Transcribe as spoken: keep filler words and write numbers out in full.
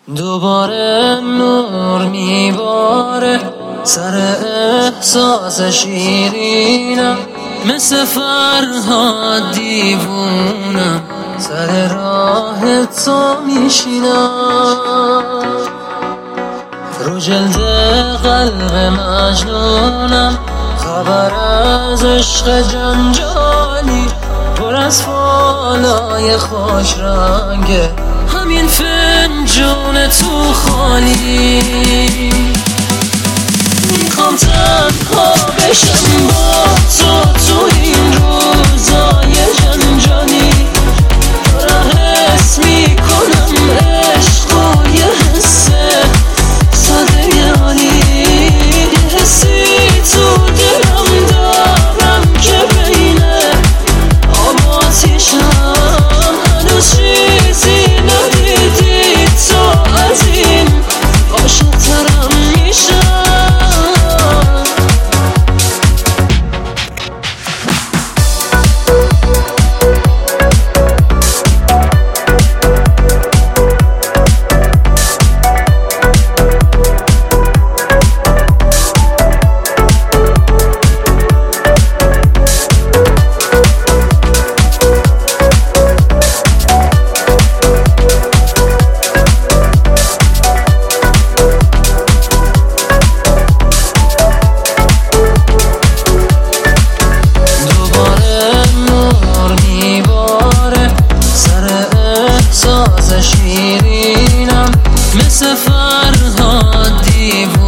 دوباره نور میباره سر احساس شیرینم، مثل فرهاد دیوونم سر راه تو میشینم. رو جلد قلب مجنونم، خبر از عشق جنجالی پر از فالای خوش رنگه، همین فنجون تو خالی. میخوام تنها بشم با تو تو این روزای جنجالی، دارم حس میکنم عشق و یه حس ساده عالی، یه حسی تو دلم دارم که بین آب و آتیشم هنوز چیزی ندیدی تو از این عاشق‌ترم میشم. شیرینم مثل فرهاد دیوونم